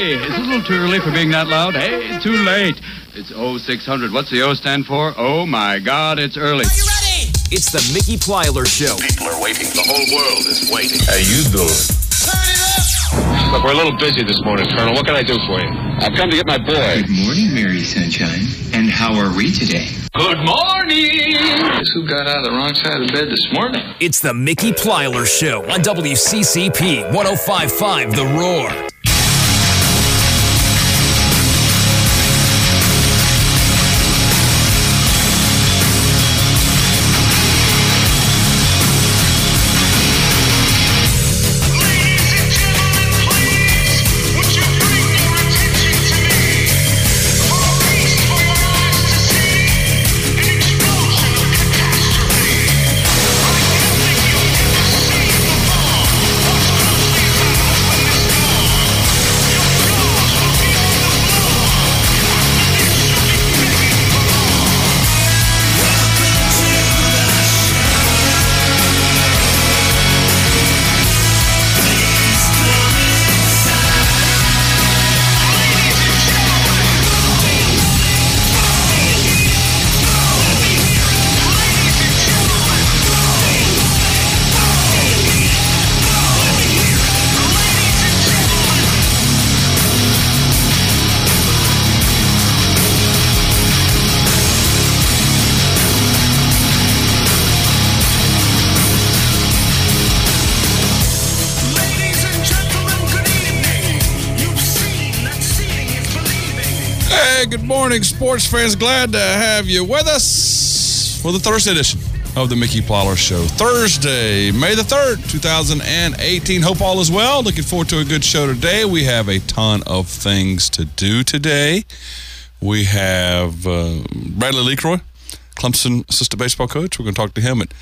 Hey, it's a little too early for being that loud. Hey, too late. It's 0600. What's the O stand for? Oh, my God, it's early. Are you ready? It's the Mickey Plyler Show. People are waiting. The whole world is waiting. How you doing? Turn it up! Look, we're a little busy this morning, Colonel. What can I do for you? I've come to get my boy. Good morning, Mary Sunshine. And how are we today? Good morning. Guess who got out of the wrong side of the bed this morning? It's the Mickey Plyler Show on WCCP 105.5 The Roar. Good morning, sports fans. Glad to have you with us for the Thursday edition of the Mickey Plyler Show. Thursday, May the 3rd, 2018. Hope all is well. Looking forward to a good show today. We have a ton of things to do today. We have Bradley LeCroy, Clemson assistant baseball coach. We're going to talk to him at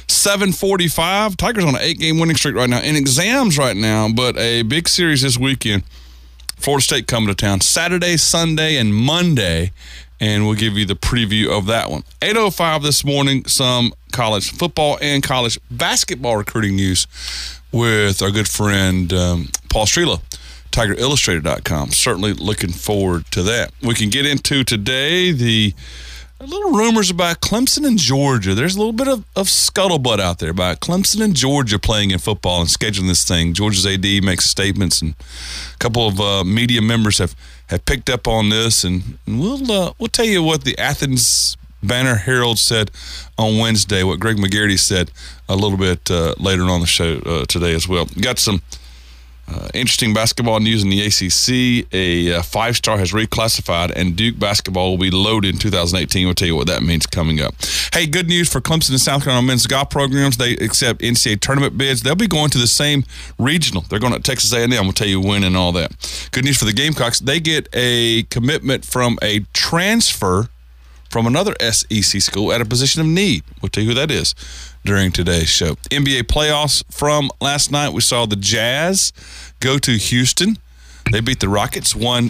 7:45. Tigers on an 8-game winning streak right now. In exams right now, but a big series this weekend. Florida State coming to town Saturday, Sunday, and Monday, and we'll give you the preview of that one. 8:05 this morning, some college football and college basketball recruiting news with our good friend Paul Strela, TigerIllustrated.com. Certainly looking forward to that. We can get into today the little rumors about Clemson and Georgia. There's a little bit of scuttlebutt out there about Clemson and Georgia playing in football and scheduling this thing. Georgia's AD makes statements, and a couple of media members have picked up on this, and we'll tell you what the Athens Banner-Herald said on Wednesday, what Greg McGarity said a little bit later on the show today as well. Got some interesting basketball news in the ACC. A five-star has reclassified, and Duke basketball will be loaded in 2018. We'll tell you what that means coming up. Hey, good news for Clemson and South Carolina men's golf programs. They accept NCAA tournament bids. They'll be going to the same regional. They're going to Texas A&M. We'll tell you when and all that. Good news for the Gamecocks. They get a commitment from a transfer from another SEC school at a position of need. We'll tell you who that is during today's show. NBA playoffs from last night. We saw the Jazz go to Houston. They beat the Rockets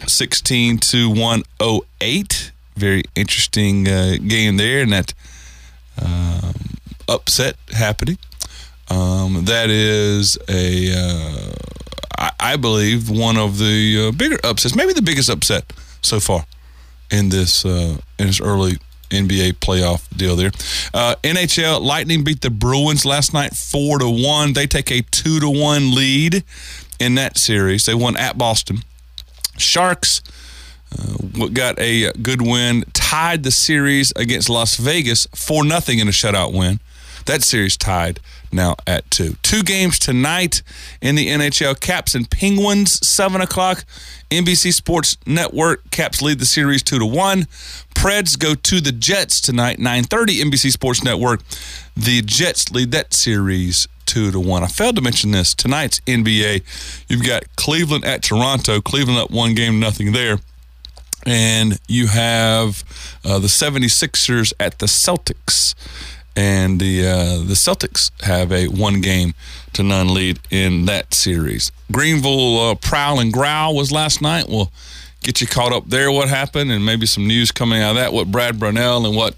116-108. Very interesting game there, and that upset happening. That is I believe, one of the bigger upsets, maybe the biggest upset so far in this early NBA playoff deal there. NHL, Lightning beat the Bruins last night 4-1. They take a 2-1 lead in that series. They won at Boston. Sharks got a good win, tied the series against Las Vegas 4-0 in a shutout win. That series tied now at 2. 2 games tonight in the NHL. Caps and Penguins, 7 o'clock. NBC Sports Network. Caps lead the series 2-1. Preds go to the Jets tonight, 9:30 NBC Sports Network. The Jets lead that series 2-1. I failed to mention this. Tonight's NBA, you've got Cleveland at Toronto. Cleveland up 1-0 there. And you have the 76ers at the Celtics. And the Celtics have a 1-0 lead in that series. Greenville Prowl and Growl was last night. We'll get you caught up there, what happened, and maybe some news coming out of that, what Brad Brownell and what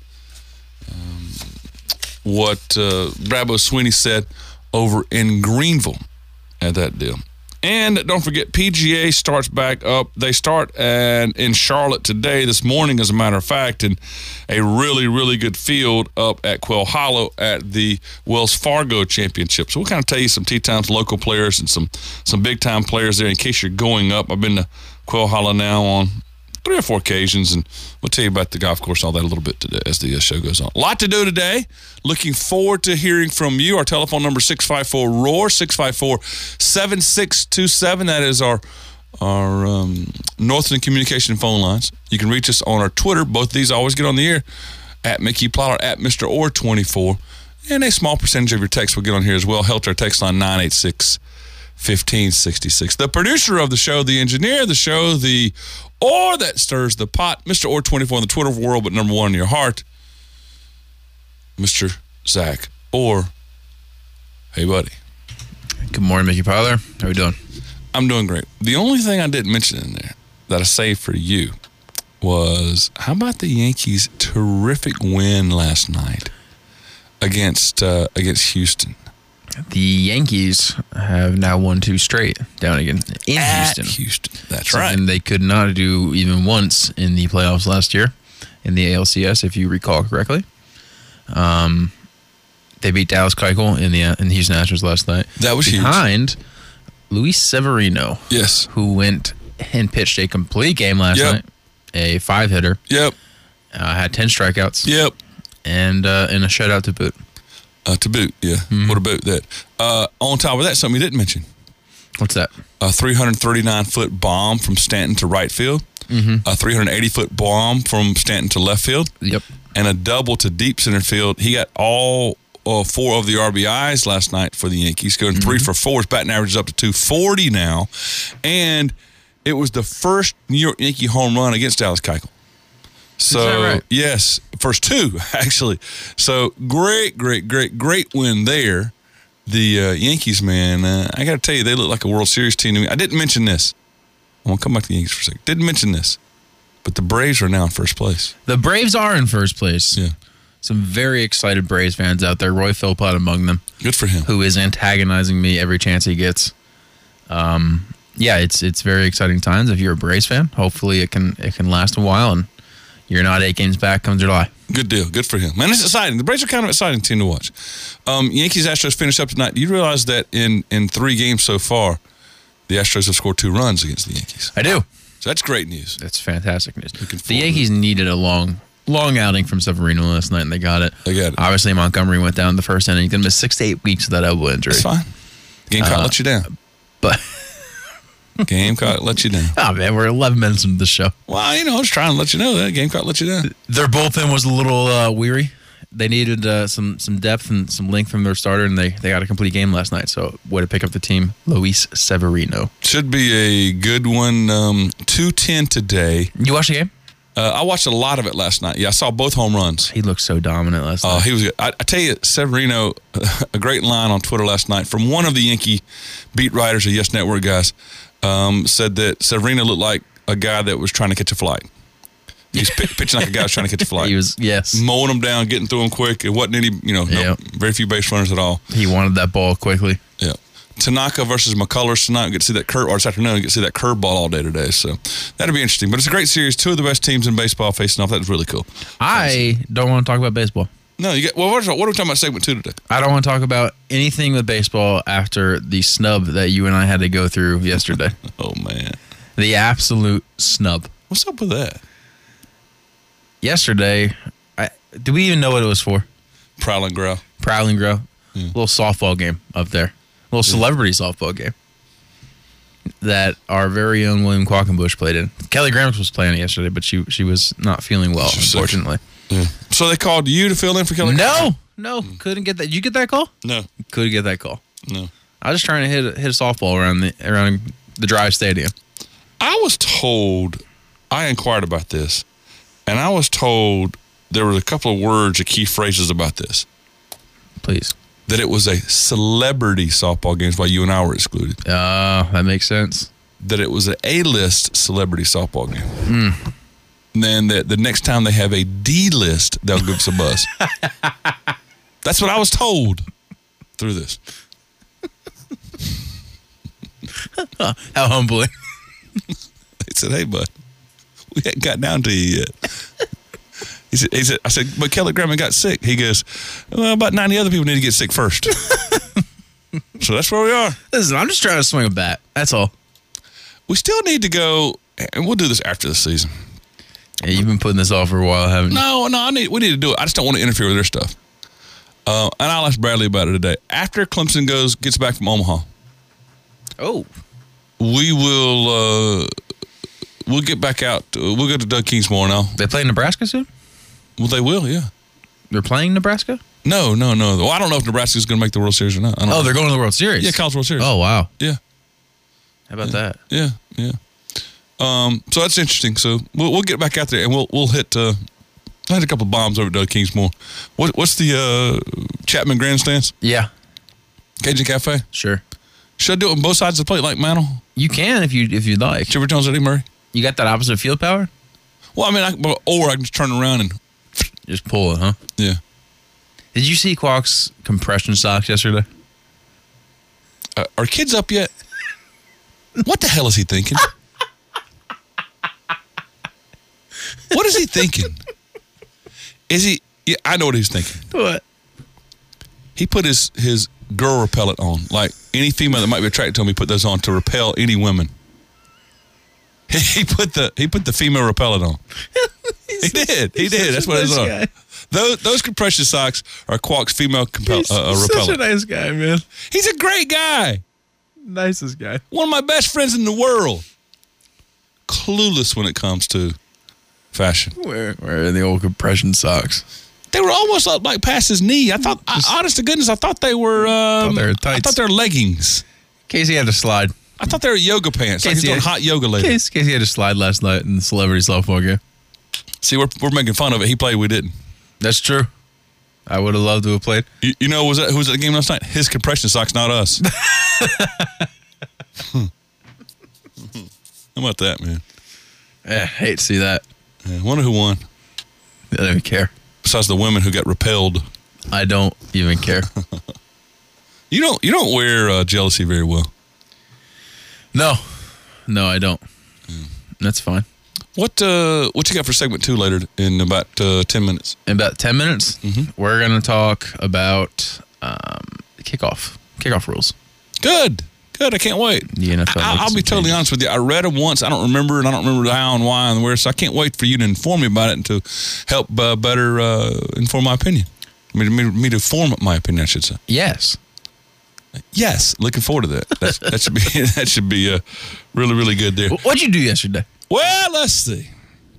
Brabo Sweeney said over in Greenville at that deal. And don't forget, PGA starts back up. They start in Charlotte today, this morning, as a matter of fact, and a really, really good field up at Quail Hollow at the Wells Fargo Championship. So we'll kind of tell you some tee times, local players, and some big-time players there in case you're going up. I've been to Quail Hollow now on 3 or 4 occasions, and we'll tell you about the golf course and all that a little bit today as the show goes on. A lot to do today. Looking forward to hearing from you. Our telephone number is 654-ROAR, 654-7627. That is our Northland Communication phone lines. You can reach us on our Twitter. Both these always get on the air, at Mickey Plyler, at Mr. Orr 24. And a small percentage of your text will get on here as well. Helter text line 986-1566. The producer of the show, the engineer of the show, the Orr that stirs the pot, Mr. Orr 24 in the Twitter world, but number 1 in your heart, Mr. Zach Orr. Hey, buddy. Good morning, Mickey Plyler. How are we doing? I'm doing great. The only thing I didn't mention in there that I saved for you was, how about the Yankees' terrific win last night against Houston? The Yankees have now won 2 straight down again in Houston. That's Something right. they could not do even once in the playoffs last year in the ALCS, if you recall correctly. They beat Dallas Keuchel in the Houston Astros last night. That was huge. Behind Luis Severino. Yes. Who went and pitched a complete game last night. A 5-hitter. Yep. Had 10 strikeouts. Yep. And a shutout to boot. To boot, yeah. Mm-hmm. What about that? On top of that, something you didn't mention. What's that? A 339-foot bomb from Stanton to right field. Mm-hmm. A 380-foot bomb from Stanton to left field. Yep. And a double to deep center field. He got all 4 of the RBIs last night for the Yankees, going 3 for 4. His batting average is up to 240 now. And it was the first New York Yankee home run against Dallas Keuchel. So, is that right? Yes, first 2, actually. So, great win there. The Yankees, man, I got to tell you, they look like a World Series team to me. I didn't mention this. I want to come back to the Yankees for a second. Didn't mention this, but the Braves are now in first place. The Braves are in first place. Yeah. Some very excited Braves fans out there. Roy Philpott among them. Good for him. Who is antagonizing me every chance he gets. Yeah, it's very exciting times if you're a Braves fan. Hopefully it can last a while and you're not 8 games back come July. Good deal. Good for him. Man, it's exciting. The Braves are kind of an exciting team to watch. Yankees Astros finished up tonight. Do you realize that in 3 games so far, the Astros have scored 2 runs against the Yankees? I do. So that's great news. That's fantastic news. The Yankees needed a long outing from Severino last night, and they got it. Obviously, Montgomery went down the first inning. He's going to miss 6 to 8 weeks with that elbow injury. That's fine. Gamecock let you down. But Gamecock let you down. Oh, man, we're 11 minutes into the show. Well, I was trying to let you know that. Gamecock let you down. Their bullpen was a little weary. They needed some depth and some length from their starter, and they got a complete game last night. So, way to pick up the team, Luis Severino. Should be a good one. 2:10 today. You watched the game? I watched a lot of it last night. Yeah, I saw both home runs. He looked so dominant last night. He was good. I tell you, Severino, a great line on Twitter last night from one of the Yankee beat writers, the Yes Network guys, said that Severino looked like a guy that was trying to catch a flight. He's pitching like a guy who's trying to catch a flight. He was, yes. Mowing them down, getting through them quick. It wasn't any, very few base runners at all. He wanted that ball quickly. Yeah. Tanaka versus McCullers tonight. We get to see that this afternoon. We get to see that curveball all day today. So that'll be interesting. But it's a great series. 2 of the best teams in baseball facing off. That was really cool. I don't want to talk about baseball. No, what are we talking about segment 2 today? I don't want to talk about anything with baseball after the snub that you and I had to go through yesterday. Oh, man. The absolute snub. What's up with that? Yesterday, do we even know what it was for? Prowling Grow. A little softball game up there. A little celebrity softball game that our very own William Quackenbush played in. Kelly Graham was playing it yesterday, but she was not feeling well, unfortunately. Yeah. So they called you to fill in for Kelly Graham? No, couldn't get that. Did you get that call? No. Couldn't get that call. No. I was just trying to hit a softball around the Drive Stadium. I was told, I inquired about this, and I was told there was a couple of words, or key phrases about this. Please. That it was a celebrity softball game, while you and I were excluded. That makes sense. That it was an A-list celebrity softball game. And then that the next time they have a D-list, they'll give us a buzz. That's what I was told through this. How humbling. He said, "Hey, bud, we hadn't got down to you yet." He said, I said, "But Kelly Graham got sick." He goes, "Well, about 90 other people need to get sick first." So that's where we are. Listen, I'm just trying to swing a bat. That's all. We still need to go, and we'll do this after the season. Yeah, you've been putting this off for a while, haven't you? No, we need to do it. I just don't want to interfere with their stuff. And I'll ask Bradley about it today. After Clemson gets back from Omaha, we will we'll get back out. We'll go to Doug Kingsmore now. They play Nebraska soon? Well, they will, yeah. They're playing Nebraska? No. Well, I don't know if Nebraska's going to make the World Series or not. I don't know. They're going to the World Series? Yeah, College World Series. Oh, wow. Yeah. How about that? Yeah. So that's interesting. So we'll get back out there and we'll hit. I had a couple of bombs over at Doug Kingsmore. What's the Chapman Grandstands? Yeah. Cajun Cafe? Sure. Should I do it on both sides of the plate like Mantle? You can if you'd like. Chipper Jones, Eddie Murray? You got that opposite field power? Well, I mean, I can just turn around and just pull it, huh? Yeah. Did you see Quack's compression socks yesterday? Are kids up yet? What the hell is he thinking? What is he thinking? Is he? Yeah, I know what he's thinking. What? He put his girl repellent on. Like any female that might be attracted to him, he put those on to repel any women. He put the female repellent on. He did. That's what it's on. Those compression socks are Quack's female repellent. Such a nice guy, man. He's a great guy. Nicest guy. One of my best friends in the world. Clueless when it comes to fashion. Where are the old compression socks? They were almost up like past his knee. I thought, honest to goodness, I thought they were. Thought they were tights. I thought they were leggings. Casey had to slide. I thought they were yoga pants. Like he's doing hot yoga later. Casey had to slide last night in the celebrity softball game. See, we're making fun of it. He played, we didn't. That's true. I would have loved to have played. You know, who was at the game last night? His compression socks, not us. How about that, man? I hate to see that. Yeah, wonder who won. I don't even care. Besides the women who got repelled. I don't even care. You don't wear jealousy very well. No, I don't. That's fine. What you got for segment 2 later in about 10 minutes? In about 10 minutes, we're going to talk about kickoff rules. Good. I can't wait. The NFL I'll be totally honest with you. I read them once. I don't remember, and I don't remember how and why and where. So I can't wait for you to inform me about it and to help better inform my opinion. Me to form my opinion, I should say. Yes. Looking forward to that. That should be really, really good there. What'd you do yesterday? Well, let's see.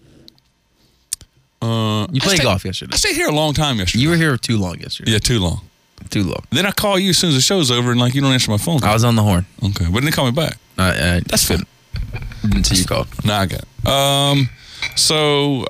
You played golf yesterday. I stayed here a long time yesterday. You were here too long yesterday. Yeah, too long. Too long. Then I call you as soon as the show's over, and you don't answer my phone call. I was on the horn. Okay, but didn't call me back. That's good. Didn't see you called. No, I got it. So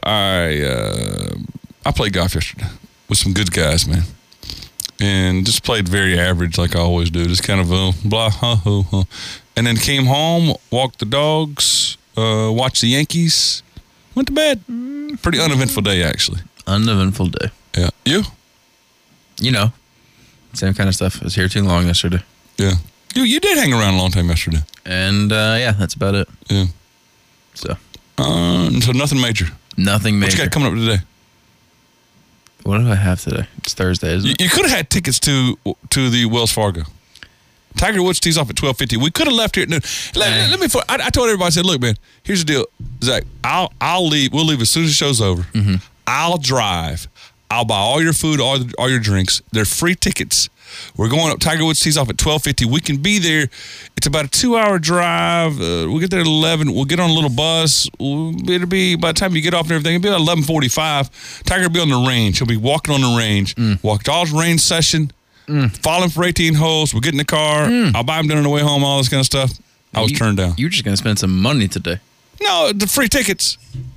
I played golf yesterday with some good guys, man, and just played very average like I always do. Just kind of blah, and then came home, walked the dogs, watched the Yankees, went to bed. Pretty uneventful day, actually. Uneventful day. Yeah. You? You know, same kind of stuff. I was here too long yesterday. Yeah. You did hang around a long time yesterday. And, that's about it. Yeah. So nothing major. Nothing major. What you got coming up today? What do I have today? It's Thursday, isn't it? You could have had tickets to the Wells Fargo. Tiger Woods tees off at 12:50. We could have left here at noon. Let me. I told everybody, I said, look, man, here's the deal, Zach. I'll leave. We'll leave as soon as the show's over. Mm-hmm. I'll drive. I'll buy all your food, all your drinks. They're free tickets. We're going up. Tiger Woods tees off at 12:50. We can be there. It's about a 2-hour drive. We'll get there at 11. We'll get on a little bus. It'll be, by the time you get off and everything, it'll be about 11:45. Tiger will be on the range. He'll be walking on the range. Walked all his range session. Following for 18 holes. We'll get in the car. I'll buy him dinner on the way home, all this kind of stuff. I was turned down. You're just going to spend some money today. No, the free tickets.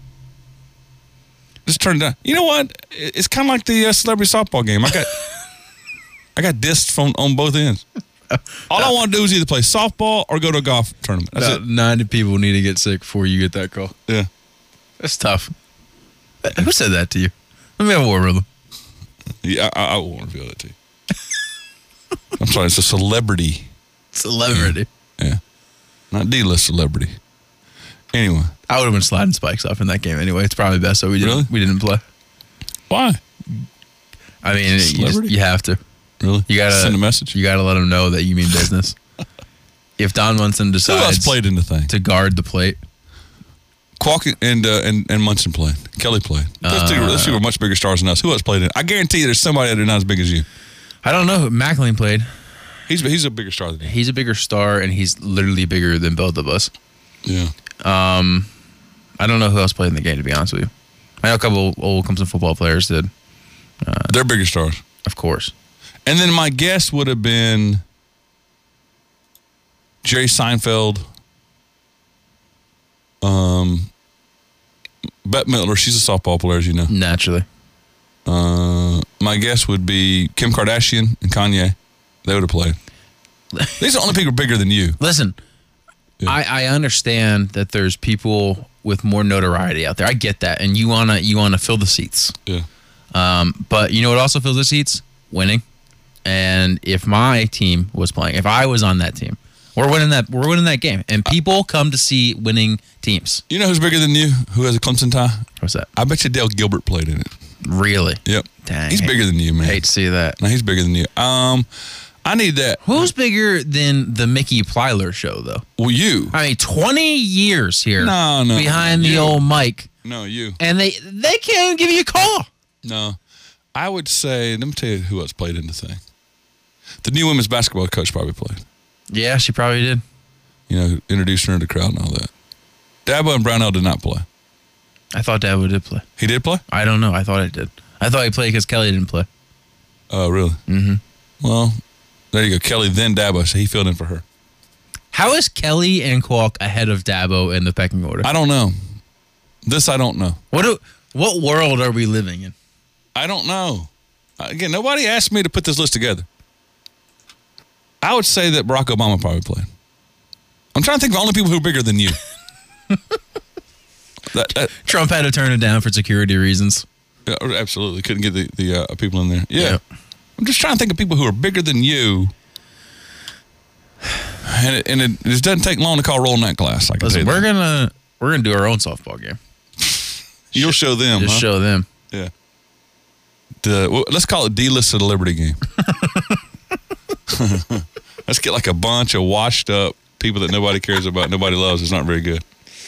Just turned down. You know what? It's kind of like the celebrity softball game. I got dissed on both ends. All I want to do is either play softball or go to a golf tournament. That's About it. 90 people need to get sick before you get that call. Yeah. That's tough. Who said that to you? Let me have a word with them. Yeah, I won't reveal that to you. I'm sorry, it's a celebrity. Celebrity. Yeah. not D-list celebrity. Anyway. I would have been sliding Spikes off in that game anyway. It's probably best that we didn't play. Why? I mean, you have to. Really? You gotta send a message. You gotta let them know that you mean business. If Don Munson decides who else played in the thing to guard the plate, Kwok and Munson played. Kelly played. Those two were much bigger stars than us. Who else played in it? I guarantee you, there's somebody out there not as big as you. I don't know who McElwain played. He's a bigger star than you. He's a bigger star, and he's literally bigger than both of us. Yeah. I don't know who else played in the game, to be honest with you. I know a couple old Clemson football players did. They're bigger stars. Of course. And then my guess would have been Jerry Seinfeld, Bette Midler. She's a softball player, as you know. Naturally. My guess would be Kim Kardashian and Kanye. They would have played. These are the only people bigger than you. Listen, yeah. I understand that there's people with more notoriety out there. I get that, and you wanna fill the seats. Yeah. But you know what also fills the seats? Winning. And if my team was playing, if I was on that team, we're winning that game. And people come to see winning teams. You know who's bigger than you? Who has a Clemson tie? What's that? I bet you Dale Gilbert played in it. Really? Yep. Dang. He's bigger than you, man. Hate to see that. No, he's bigger than you. I need that. Who's bigger than the Mickey Plyler show, though? Well, you. I mean, 20 years here. No. Behind the old mic. No, you. And they can't even give you a call. No. I would say, let me tell you who else played in the thing. The new women's basketball coach probably played. Yeah, she probably did. You know, introduced her to the crowd and all that. Dabo and Brownell did not play. I thought Dabo did play. He did play? I don't know. I thought he did. I thought he played because Kelly didn't play. Oh, really? Mm-hmm. Well, there you go. Kelly, then Dabo, so he filled in for her. How is Kelly and Kwok ahead of Dabo in the pecking order? I don't know. This I don't know. What world are we living in? I don't know. Again, nobody asked me to put this list together. I would say that Barack Obama probably played. I'm trying to think of the only people who are bigger than you. Trump had to turn it down for security reasons. Yeah, absolutely. Couldn't get the people in there. Yeah. I'm just trying to think of people who are bigger than you. And it just doesn't take long to call roll in that class. I can tell you we're gonna do our own softball game. You'll show them. Just show them. Yeah. Let's call it D-list celebrity game. Let's get like a bunch of washed up people that nobody cares about, nobody loves. It's not very good.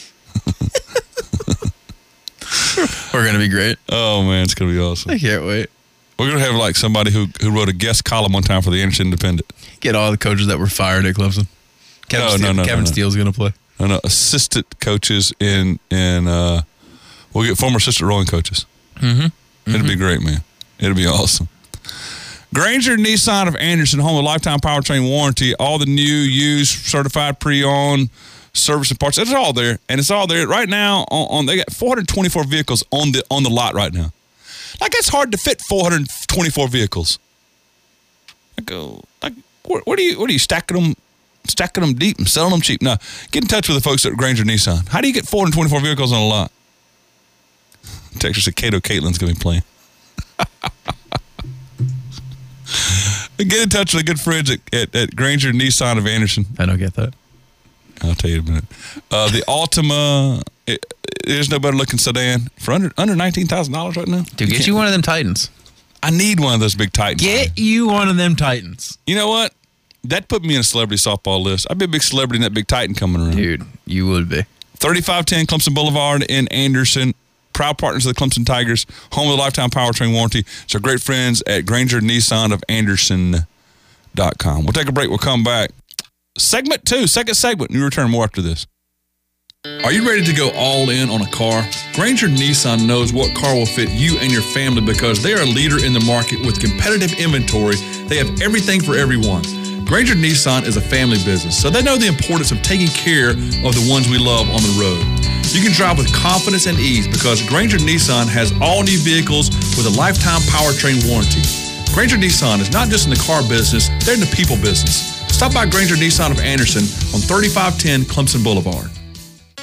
We're going to be great. Oh, man, it's going to be awesome. I can't wait. We're going to have like somebody who wrote a guest column one time for the Anderson Independent. Get all the coaches that were fired at Clemson. Kevin Steele's going to play. No, assistant coaches we'll get former assistant rowing coaches. Mm-hmm. It'll be great, man. It'll be awesome. Granger Nissan of Anderson, home of lifetime powertrain warranty, all the new, used, certified pre-owned service and parts. It's all there, and it's all there right now. They got 424 vehicles on the lot right now. Like, it's hard to fit 424 vehicles. What are you stacking them deep and selling them cheap? No, get in touch with the folks at Granger Nissan. How do you get 424 vehicles on a lot? Texas said Cato Caitlin's going to be playing. Get in touch with the good friends at Granger Nissan of Anderson. I don't get that. I'll tell you in a minute. The Altima, there's no better looking sedan for under $19,000 right now. Dude, get you one of them Titans. I need one of those big Titans. Get you one of them Titans. You know what? That put me in a celebrity softball list. I'd be a big celebrity in that big Titan coming around. Dude, you would be. 3510 Clemson Boulevard in Anderson. Proud partners of the Clemson Tigers, home of the lifetime powertrain warranty. It's our great friends at Granger Nissan of Anderson.com. We'll take a break. We'll come back. Segment 2, second segment. We return more after this. Are you ready to go all in on a car? Granger Nissan knows what car will fit you and your family because they are a leader in the market with competitive inventory. They have everything for everyone. Granger Nissan is a family business, so they know the importance of taking care of the ones we love on the road. You can drive with confidence and ease because Granger Nissan has all new vehicles with a lifetime powertrain warranty. Granger Nissan is not just in the car business, they're in the people business. Stop by Granger Nissan of Anderson on 3510 Clemson Boulevard.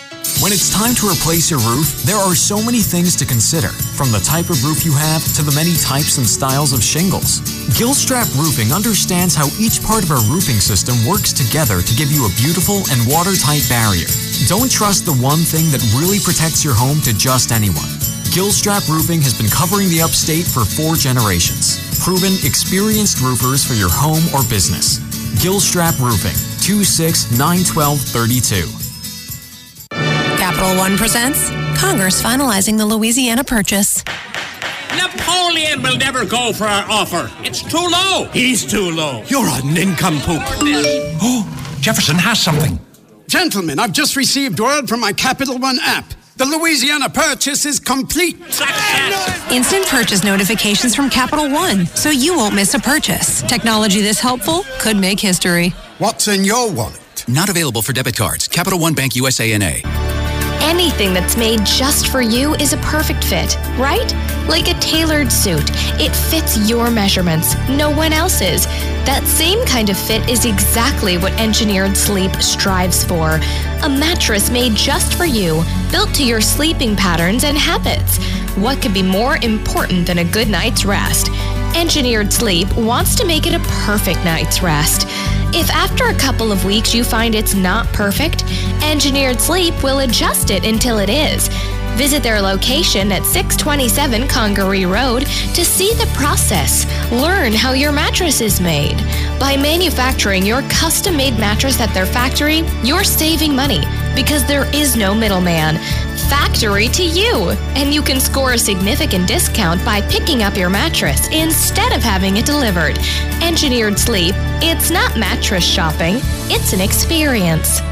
When it's time to replace your roof, there are so many things to consider, from the type of roof you have to the many types and styles of shingles. Gilstrap Roofing understands how each part of our roofing system works together to give you a beautiful and watertight barrier. Don't trust the one thing that really protects your home to just anyone. Gilstrap Roofing has been covering the upstate for 4 generations. Proven, experienced roofers for your home or business. Gilstrap Roofing, 2691232. Capital One presents Congress finalizing the Louisiana Purchase. Napoleon will never go for our offer. It's too low. He's too low. You're a nincompoop. Oh, Jefferson has something. Gentlemen, I've just received word from my Capital One app. The Louisiana Purchase is complete. Success. Instant purchase notifications from Capital One, so you won't miss a purchase. Technology this helpful could make history. What's in your wallet? Not available for debit cards. Capital One Bank USA N.A. Anything that's made just for you is a perfect fit, right? Like a tailored suit. It fits your measurements, no one else's. That same kind of fit is exactly what Engineered Sleep strives for. A mattress made just for you, built to your sleeping patterns and habits. What could be more important than a good night's rest? Engineered Sleep wants to make it a perfect night's rest. If after a couple of weeks you find it's not perfect, Engineered Sleep will adjust it until it is. Visit their location at 627 Congaree Road to see the process. Learn how your mattress is made. By manufacturing your custom-made mattress at their factory, you're saving money because there is no middleman. Factory to you, and you can score a significant discount by picking up your mattress instead of having it delivered. Engineered Sleep, it's not mattress shopping, it's an experience.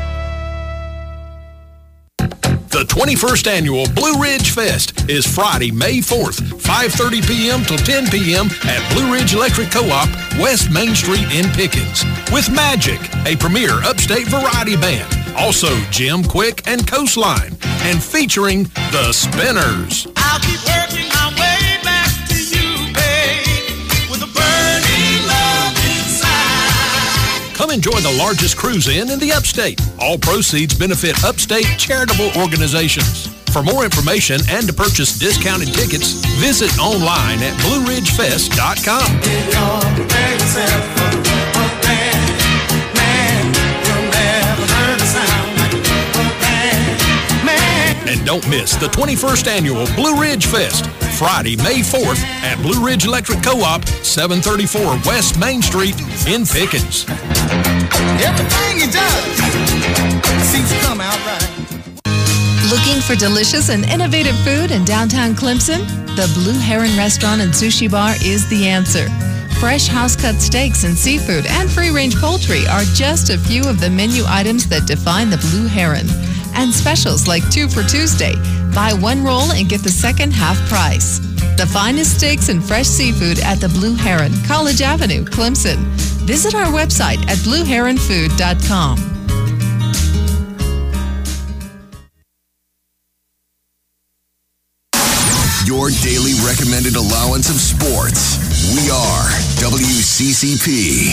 The 21st Annual Blue Ridge Fest is Friday, May 4th, 5:30 p.m. till 10 p.m. at Blue Ridge Electric Co-op, West Main Street in Pickens, with Magic, a premier upstate variety band, also Jim Quick and Coastline, and featuring The Spinners. I'll keep working my way back to you, babe, with a burning love inside. Come enjoy the largest cruise-in the upstate. All proceeds benefit upstate charitable organizations. For more information and to purchase discounted tickets, visit online at BlueRidgeFest.com. And don't miss the 21st Annual Blue Ridge Fest, Friday, May 4th at Blue Ridge Electric Co-op, 734 West Main Street in Pickens. Everything he does seems to come out right. Looking for delicious and innovative food in downtown Clemson? The Blue Heron Restaurant and Sushi Bar is the answer. Fresh house-cut steaks and seafood and free-range poultry are just a few of the menu items that define the Blue Heron. And specials like 2 for Tuesday. Buy 1 roll and get the second half price. The finest steaks and fresh seafood at the Blue Heron, College Avenue, Clemson. Visit our website at blueheronfood.com. Your daily recommended allowance of sports. We are WCCP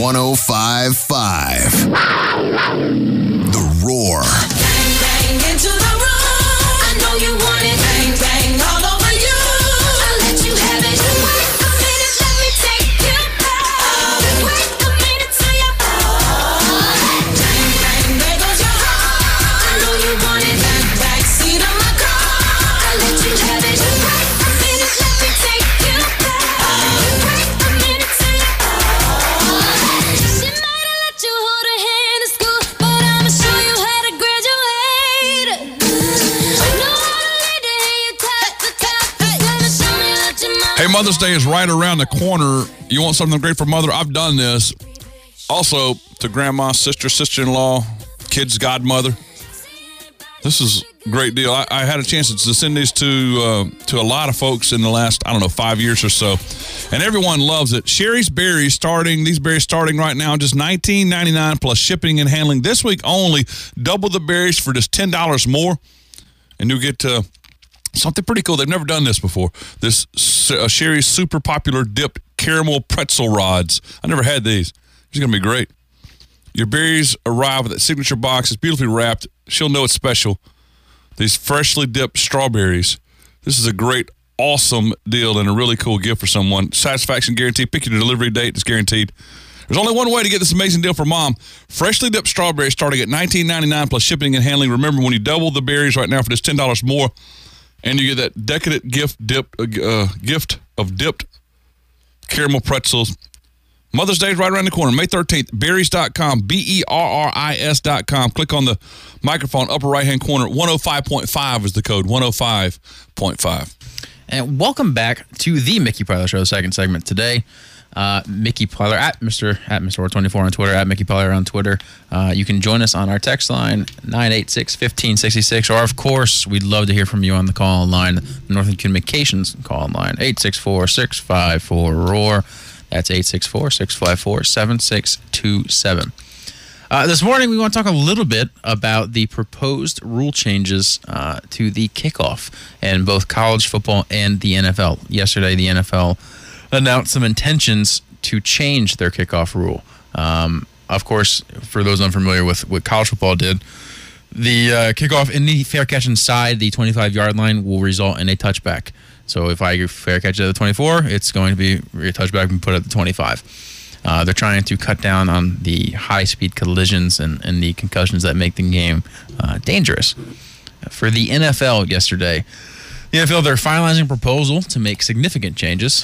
105.5. The Roar. Bang, bang into the room. I know you want it. Bang, bang all over you. I'll let you have it. Wait a minute, let me take you back. Wait a minute till you bang, bang, there goes your heart. I know you want it. Back seat of my car. I'll let you have it. Wait a minute, let me take you back. Wait a minute till you She might have let you hold her hand in school, but I'ma show you how to graduate. Know how to lead to hear you tap the tap. Gonna show me that your mama. Hey, Mother's Day is right around the corner. You want something great for Mother? I've done this. Also, to Grandma, sister-in-law, kid's godmother. This is a great deal. I had a chance to send these to a lot of folks in the last, 5 years or so. And everyone loves it. Sherry's Berries starting right now, just $19.99 plus shipping and handling. This week only, double the berries for just $10 more. And you'll get something pretty cool. They've never done this before. This Sherry's super popular dipped caramel pretzel rods. I never had these. These are going to be great. Your berries arrive with that signature box. It's beautifully wrapped. She'll know it's special. These freshly dipped strawberries. This is a great, awesome deal and a really cool gift for someone. Satisfaction guaranteed. Pick your delivery date. It's guaranteed. There's only one way to get this amazing deal for Mom. Freshly dipped strawberries starting at $19.99 plus shipping and handling. Remember, when you double the berries right now for just $10 more, and you get that decadent gift of dipped caramel pretzels. Mother's Day is right around the corner, May 13th. Berries.com, BERRIS.com. Click on the microphone, upper right-hand corner. 105.5 is the code, 105.5. And welcome back to the Mickey Plyler Show, the second segment today. Mickey Plyler at Mr. Or24 on Twitter, at Mickey Plyler on Twitter. You can join us on our text line, 986-1566. Or, of course, we'd love to hear from you on the call line, the Northern Communications call line, 864-654-ROAR. That's 864-654-7627. This morning, we want to talk a little bit about the proposed rule changes to the kickoff in both college football and the NFL. Yesterday, the NFL announced some intentions to change their kickoff rule. Of course, for those unfamiliar with what college football did, the kickoff in the fair catch inside the 25-yard line will result in a touchback. So if I fair catch at the 24, it's going to be a touchback and put it at the 25. They're trying to cut down on the high-speed collisions and the concussions that make the game dangerous. For the NFL yesterday, the NFL, they're finalizing a proposal to make significant changes,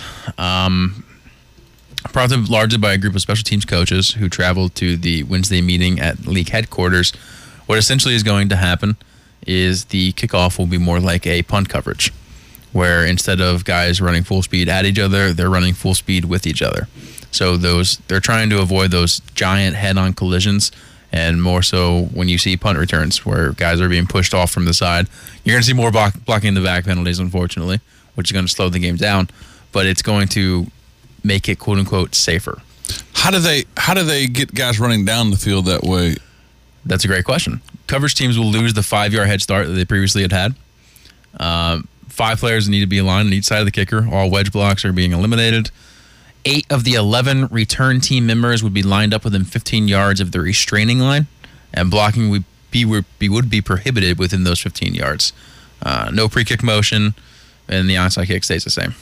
prompted largely by a group of special teams coaches who traveled to the Wednesday meeting at league headquarters. What essentially is going to happen is the kickoff will be more like a punt coverage, where instead of guys running full speed at each other, they're running full speed with each other. So they're trying to avoid those giant head-on collisions, and more so when you see punt returns where guys are being pushed off from the side. You're going to see more blocking the back penalties, unfortunately, which is going to slow the game down, but it's going to make it quote-unquote safer. How do they get guys running down the field that way? That's a great question. Coverage teams will lose the 5-yard head start that they previously had. 5 players need to be aligned on each side of the kicker. All wedge blocks are being eliminated. 8 of the 11 return team members would be lined up within 15 yards of the restraining line, and blocking would be prohibited within those 15 yards. No pre-kick motion, and the onside kick stays the same.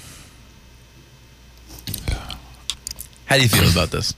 How do you feel about this?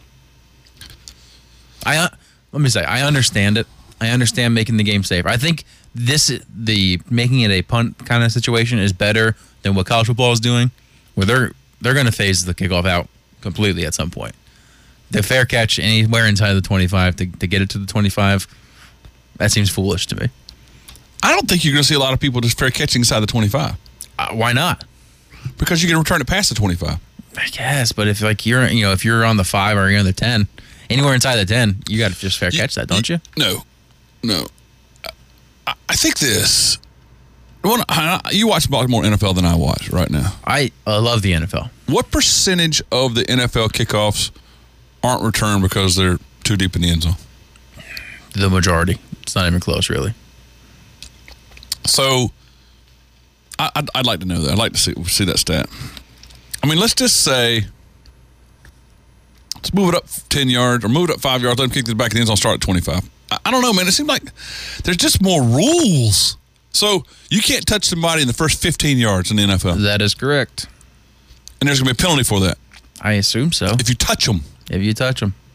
Let me say, I understand it. I understand making the game safer. I think the making it a punt kind of situation is better than what college football is doing, where they're going to phase the kickoff out completely at some point. The fair catch anywhere inside the 25 to get it to the 25, that seems foolish to me. I don't think you're going to see a lot of people just fair catching inside the 25. Why not? Because you can return it past the 25. I guess, but if you're on the 5 or you're on the 10, anywhere inside the 10, you got to just fair catch that, don't you? No. I think this. You watch more NFL than I watch right now. I love the NFL. What percentage of the NFL kickoffs aren't returned because they're too deep in the end zone? The majority. It's not even close, really. So, I'd like to know that. I'd like to see that stat. I mean, let's just say, let's move it up 10 yards or move it up 5 yards, let them kick the back of the end zone, start at 25. I don't know, man. It seems like there's just more rules. So you can't touch somebody in the first 15 yards in the NFL. That is correct. And there's going to be a penalty for that. I assume so. If you touch them. If you touch them.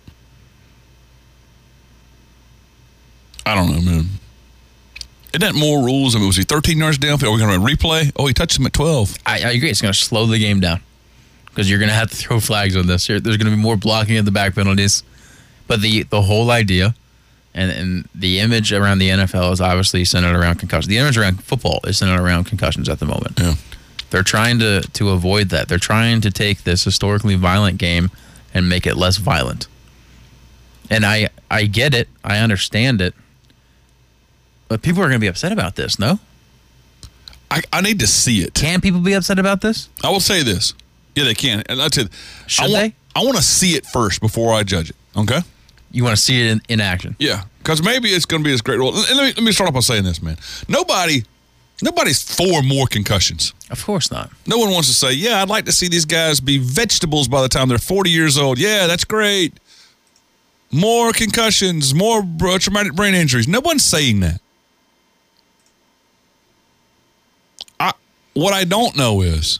I don't know, man. Isn't that more rules? I mean, was he 13 yards downfield? Are we going to replay? Oh, he touched him at 12. I agree. It's going to slow the game down because you're going to have to throw flags on this. There's going to be more blocking of the back penalties. But the whole idea and the image around the NFL is obviously centered around concussions. The image around football is centered around concussions at the moment. Yeah. They're trying to avoid that. They're trying to take this historically violent game and make it less violent. And I get it. I understand it. But people are going to be upset about this, no? I need to see it. Can people be upset about this? I will say this. Yeah, they can. And I'll tell you, Should they? I want to see it first before I judge it. Okay? You want to see it in action? Yeah, because maybe it's going to be this great role. And let me start off by saying this, man. Nobody's for more concussions. Of course not. No one wants to say, yeah, I'd like to see these guys be vegetables by the time they're 40 years old. Yeah, that's great. more concussions, more traumatic brain injuries. No one's saying that. What I don't know is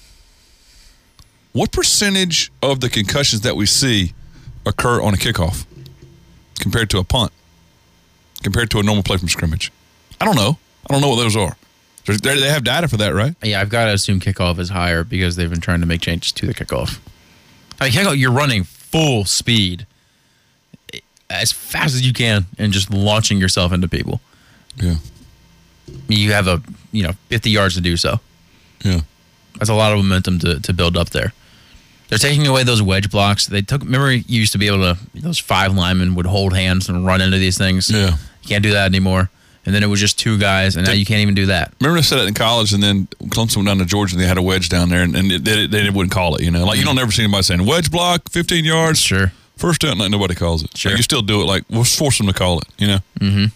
what percentage of the concussions that we see occur on a kickoff compared to a punt, compared to a normal play from scrimmage. I don't know. I don't know what those are. They have data for that, right? Yeah, I've got to assume kickoff is higher because they've been trying to make changes to the kickoff. I mean, kickoff, you're running full speed as fast as you can and just launching yourself into people. Yeah. You have 50 yards to do so. Yeah. That's a lot of momentum to build up there. They're taking away those wedge blocks. Remember you used to be able to, those 5 linemen would hold hands and run into these things? Yeah. You can't do that anymore. And then it was just 2 guys, and now you can't even do that. Remember I said that in college, and then Clemson went down to Georgia, and they had a wedge down there, and they wouldn't call it, Like, you don't ever see anybody saying, wedge block, 15 yards. Sure. First down, like nobody calls it. Sure. Like, you still do it, like, we'll force them to call it, Mm-hmm.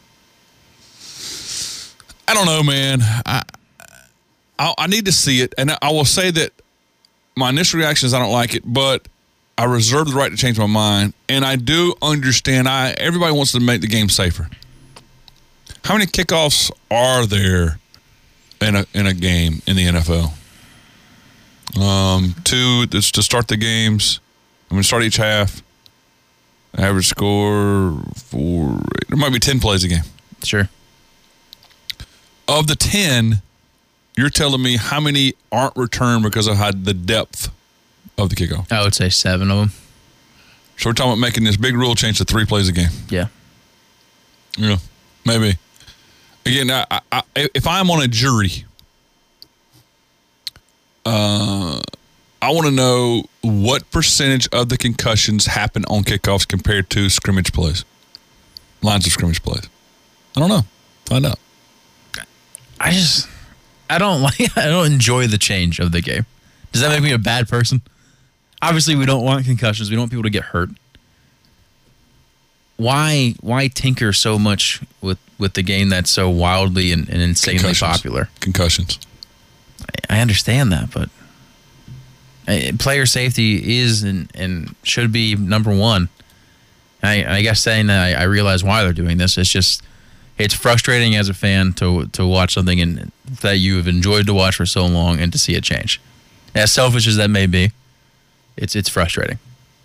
I don't know, man. I need to see it, and I will say that my initial reaction is I don't like it, but I reserve the right to change my mind, and I do understand everybody wants to make the game safer. How many kickoffs are there in a game in the NFL? 2 that's to start the games. I'm going to start each half. Average score 4. There might be 10 plays a game. Sure. Of the 10, you're telling me how many aren't returned because of the depth of the kickoff? I would say 7 of them. So we're talking about making this big rule change to 3 plays a game. Yeah. Yeah, maybe. Again, if I'm on a jury, I want to know what percentage of the concussions happen on kickoffs compared to scrimmage plays, lines of scrimmage plays. I don't know. Find out. I don't enjoy the change of the game. Does that make me a bad person? Obviously, we don't want concussions. We don't want people to get hurt. Why tinker so much with the game that's so wildly and insanely popular? Concussions. I understand that, but player safety is and should be number one. I guess saying that I realize why they're doing this. It's frustrating as a fan to watch something that you have enjoyed to watch for so long and to see it change. As selfish as that may be, it's frustrating.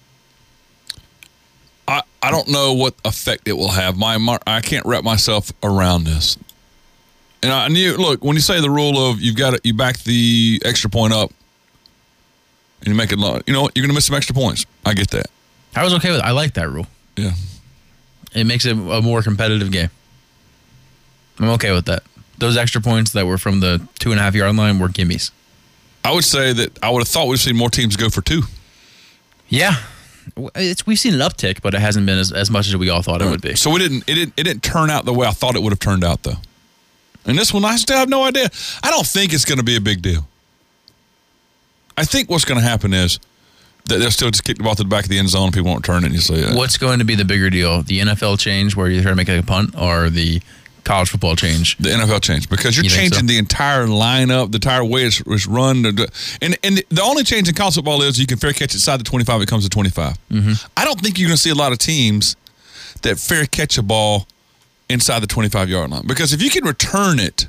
I don't know what effect it will have. I can't wrap myself around this. And I knew, look, when you say the rule of you back the extra point up and you make it long, you know what, you're going to miss some extra points. I get that. I was okay with it. I like that rule. Yeah. It makes it a more competitive game. I'm okay with that. Those extra points that were from the 2.5 yard line were gimmies. I would say that I would have thought we'd seen more teams go for 2. Yeah. We've seen an uptick, but it hasn't been as much as we all thought it would be. So it didn't turn out the way I thought it would have turned out, though. And this one, I still have no idea. I don't think it's going to be a big deal. I think what's going to happen is that they'll still just kick the ball to the back of the end zone and people won't turn it and you say, What's going to be the bigger deal? The NFL change where you try to make a punt or the college football change? The NFL change, because you're changing the entire lineup, the entire way it's run. And the only change in college football is you can fair catch inside the 25, it comes to 25. Mm-hmm. I don't think you're going to see a lot of teams that fair catch a ball inside the 25-yard line. Because if you can return it,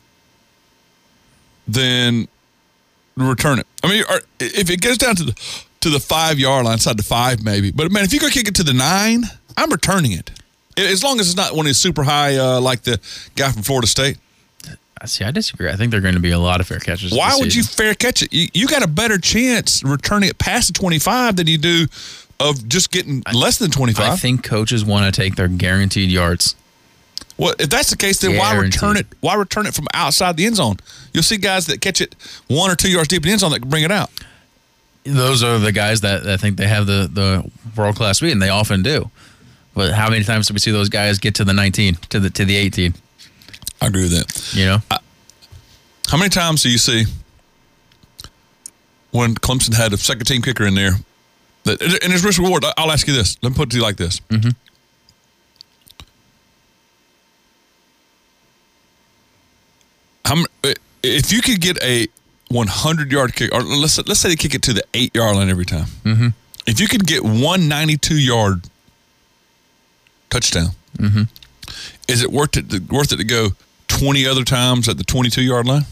then return it. I mean, if it gets down to the 5-yard line, inside the 5 maybe. But, man, if you go kick it to the 9, I'm returning it. As long as it's not one of these super high, like the guy from Florida State. See, I disagree. I think there are going to be a lot of fair catches. Why would you fair catch it? You got a better chance returning it past the 25 than you do of just getting less than 25. I think coaches want to take their guaranteed yards. Well, if that's the case, then why return it? Why return it from outside the end zone? You'll see guys that catch it 1 or 2 yards deep in the end zone that can bring it out. Those are the guys that think they have the world-class speed, and they often do. But how many times do we see those guys get to the 19, to the 18? I agree with that. You know? How many times do you see when Clemson had a second-team kicker in there, and his risk reward, I'll ask you this. Let me put it to you like this. Mm-hmm. If you could get a 100-yard kick, or let's say they kick it to the 8-yard line every time. Mm-hmm. If you could get one 92-yard touchdown. Mm-hmm. Is it worth it to go 20 other times at the 22-yard line?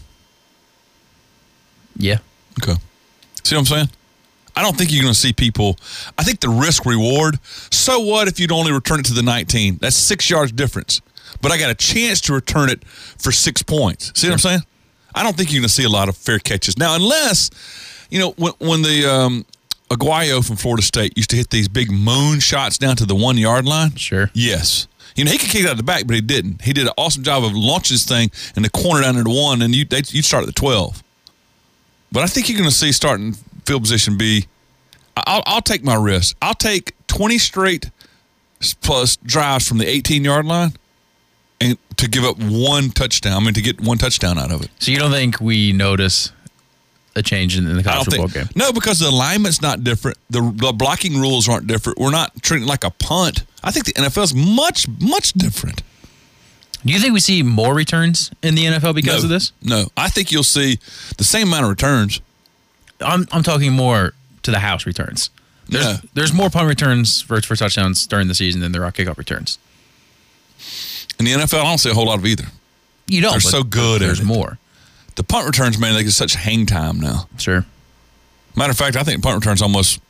Yeah. Okay. See what I'm saying? I don't think you're going to see people. I think the risk reward. So what if you'd only return it to the 19? That's 6 yards difference. But I got a chance to return it for 6 points. See what I'm saying? I don't think you're going to see a lot of fair catches now, unless when the Aguayo from Florida State used to hit these big moon shots down to the 1 yard line. Sure. Yes. He could kick it out of the back, but he didn't. He did an awesome job of launching this thing in the corner down to the 1, and you'd start at the 12. But I think you're going to see starting field position be. I'll take my risk. I'll take 20 straight plus drives from the 18-yard line, and to give up one touchdown. To get one touchdown out of it. So you don't think we notice a change in the college football game? No, because the alignment's not different. The blocking rules aren't different. We're not treating it like a punt. I think the NFL is much, much different. Do you think we see more returns in the NFL because of this? No. I think you'll see the same amount of returns. I'm talking more to the house returns. There's more punt returns for touchdowns during the season than there are kickoff returns. In the NFL, I don't see a whole lot of either. You don't. They're so good at it. There's more. The punt returns, man, they get such hang time now. Sure. Matter of fact, I think punt returns almost,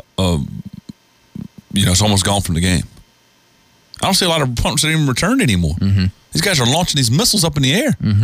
it's almost gone from the game. I don't see a lot of punts that even returned anymore. Mm-hmm. These guys are launching these missiles up in the air. Mm-hmm.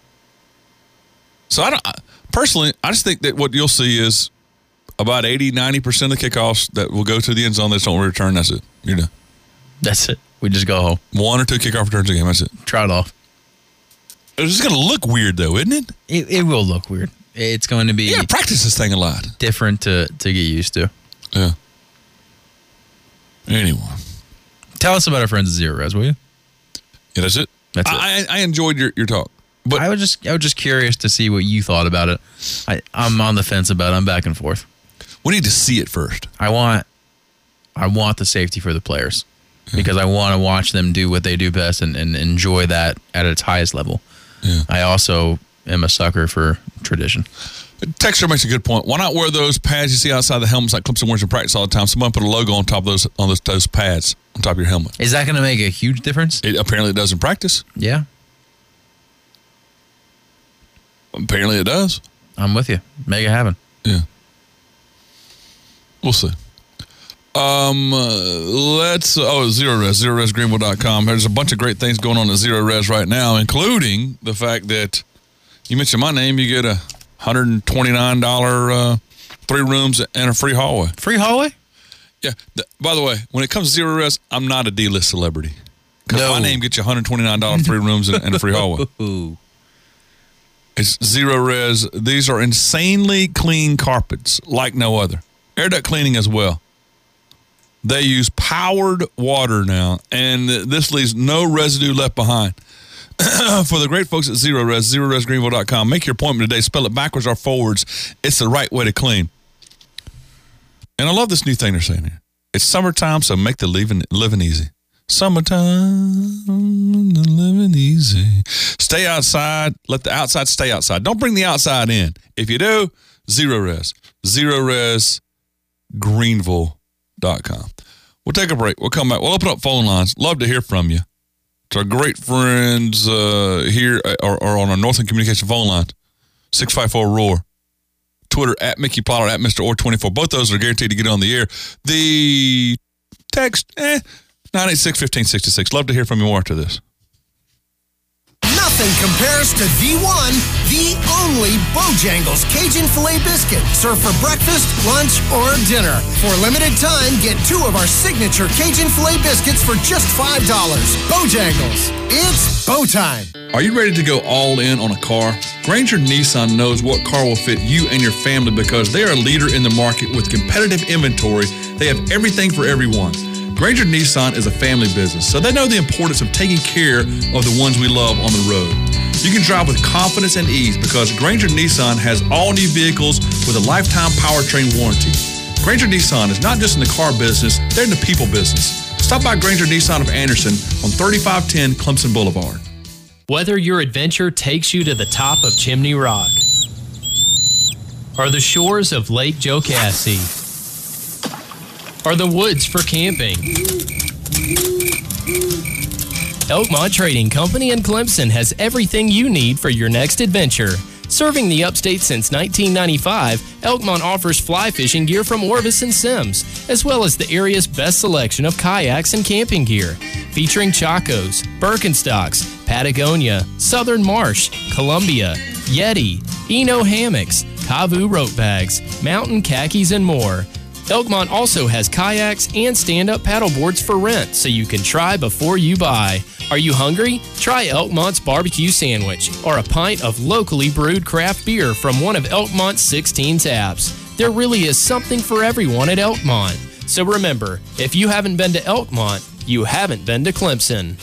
So personally, I just think that what you'll see is about 80-90% of the kickoffs that will go to the end zone that don't return. That's it. You're done. That's it. We just go home. 1 or 2 kickoff returns a game. That's it. Try it off. It's just going to look weird, though, isn't it? It will look weird. It's going to be. You got to practice this thing a lot. Different to get used to. Yeah. Anyway. Tell us about our friends at Zero Res, will you? Yeah, that's it. That's it. I enjoyed your talk. But I was just curious to see what you thought about it. I'm on the fence about it. I'm back and forth. We need to see it first. I want the safety for the players because I want to watch them do what they do best and enjoy that at its highest level. Yeah. I also am a sucker for tradition. Texter makes a good point. Why not wear those pads you see outside the helmets like Clemson wears in practice all the time? Someone put a logo on top of those pads on top of your helmet. Is that going to make a huge difference? It apparently does in practice. Yeah. Apparently it does. I'm with you. Make it happen. Yeah. We'll see. Zero Res, ZeroResGreenville.com. There's a bunch of great things going on at Zero Res right now, including the fact that you mentioned my name, you get a $129 3 rooms and a free hallway. Free hallway? Yeah. By the way, when it comes to Zero Res, I'm not a D-list celebrity. Because my name gets you $129 3 rooms and a free hallway. It's Zero Res. These are insanely clean carpets like no other. Air duct cleaning as well. They use powered water now, and this leaves no residue left behind. For the great folks at Zero Res, ZeroResGreenville.com. Make your appointment today. Spell it backwards or forwards. It's the right way to clean. And I love this new thing they're saying here. It's summertime, so make the living easy. Summertime, the living easy. Stay outside. Let the outside stay outside. Don't bring the outside in. If you do, Zero Res. ZeroResGreenville.com. We'll take a break. We'll come back. We'll open up phone lines. Love to hear from you. To our great friends here or on our Northern Communication phone lines, 654-ROAR. Twitter at Mickey Plyler, at Mr. Orr24. Both those are guaranteed to get on the air. The text, 986-1566. Love to hear from you more after this. Nothing compares to the one, the only Bojangles Cajun Filet Biscuit. Served for breakfast, lunch, or dinner. For a limited time, get 2 of our signature Cajun Filet Biscuits for just $5. Bojangles. It's Bo time. Are you ready to go all in on a car? Granger Nissan knows what car will fit you and your family because they are a leader in the market with competitive inventory. They have everything for everyone. Granger Nissan is a family business, so they know the importance of taking care of the ones we love on the road. You can drive with confidence and ease because Granger Nissan has all new vehicles with a lifetime powertrain warranty. Granger Nissan is not just in the car business, they're in the people business. Stop by Granger Nissan of Anderson on 3510 Clemson Boulevard. Whether your adventure takes you to the top of Chimney Rock or the shores of Lake Jocassee or the woods for camping Elkmont Trading Company in Clemson has everything you need for your next adventure. Serving the upstate since 1995, Elkmont offers fly fishing gear from Orvis and Sims, as well as the area's best selection of kayaks and camping gear, featuring Chacos, Birkenstocks, Patagonia, Southern Marsh, Columbia, Yeti, Eno hammocks, Kavu rope bags, mountain khakis, and more. Elkmont also has kayaks and stand-up paddleboards for rent, so you can try before you buy. Are you hungry? Try Elkmont's barbecue sandwich or a pint of locally brewed craft beer from one of Elkmont's 16 taps. There really is something for everyone at Elkmont. So remember, if you haven't been to Elkmont, you haven't been to Clemson.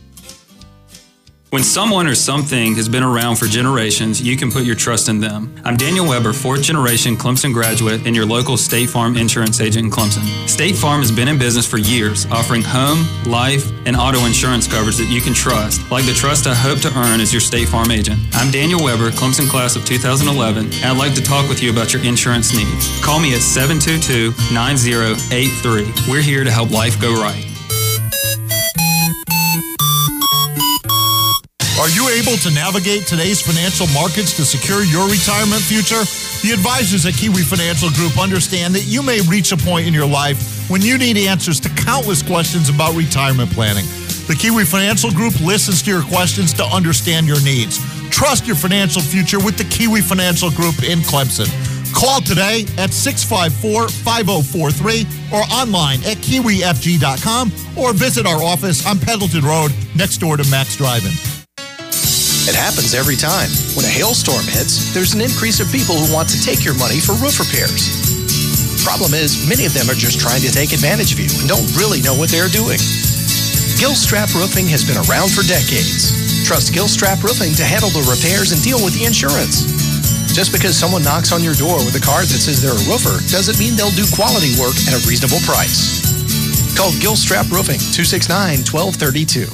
When someone or something has been around for generations, you can put your trust in them. I'm Daniel Weber, fourth generation Clemson graduate and your local State Farm insurance agent in Clemson. State Farm has been in business for years, offering home, life, and auto insurance coverage that you can trust, like the trust I hope to earn as your State Farm agent. I'm Daniel Weber, Clemson class of 2011, and I'd like to talk with you about your insurance needs. Call me at 722-9083. We're here to help life go right. Are you able to navigate today's financial markets to secure your retirement future? The advisors at Kiwi Financial Group understand that you may reach a point in your life when you need answers to countless questions about retirement planning. The Kiwi Financial Group listens to your questions to understand your needs. Trust your financial future with the Kiwi Financial Group in Clemson. Call today at 654-5043 or online at kiwifg.com or visit our office on Pendleton Road next door to Max Drive-In. It happens every time. When a hailstorm hits, there's an increase of people who want to take your money for roof repairs. Problem is, many of them are just trying to take advantage of you and don't really know what they're doing. Gilstrap Roofing has been around for decades. Trust Gilstrap Roofing to handle the repairs and deal with the insurance. Just because someone knocks on your door with a card that says they're a roofer doesn't mean they'll do quality work at a reasonable price. Call Gilstrap Roofing, 269-1232.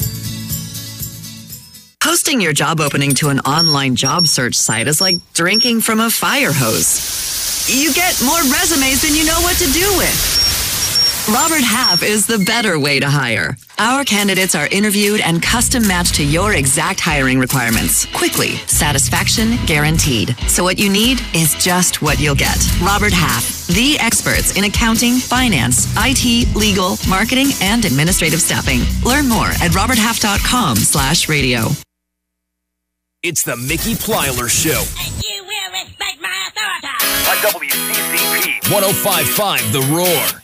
Posting your job opening to an online job search site is like drinking from a fire hose. You get more resumes than you know what to do with. Robert Half is the better way to hire. Our candidates are interviewed and custom matched to your exact hiring requirements. Quickly, satisfaction guaranteed. So what you need is just what you'll get. Robert Half, the experts in accounting, finance, IT, legal, marketing, and administrative staffing. Learn more at roberthalf.com/radio. It's the Mickey Plyler Show. You will respect my authority. On WCCP 105.5 The Roar.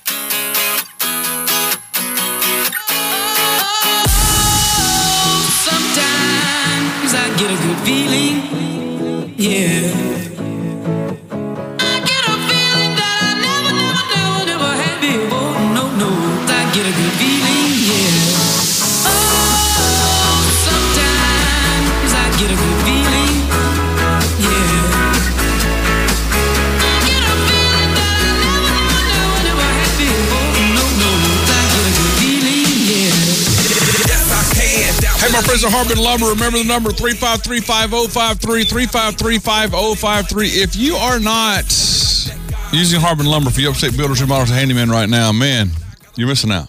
Sometimes I get a good feeling, yeah. I get a feeling that I never had before. No, I get a good feeling, yeah. Oh, sometimes I get a good feeling, yeah. I get a feeling that I never had before. No, I get a good feeling, yeah. Yes, I can. Hey, my friends at Harbin Lumber, remember the number 353-5053, 353-5053. If you are not using Harbin Lumber for your upstate builders, remodels, and handyman right now, man, you're missing out.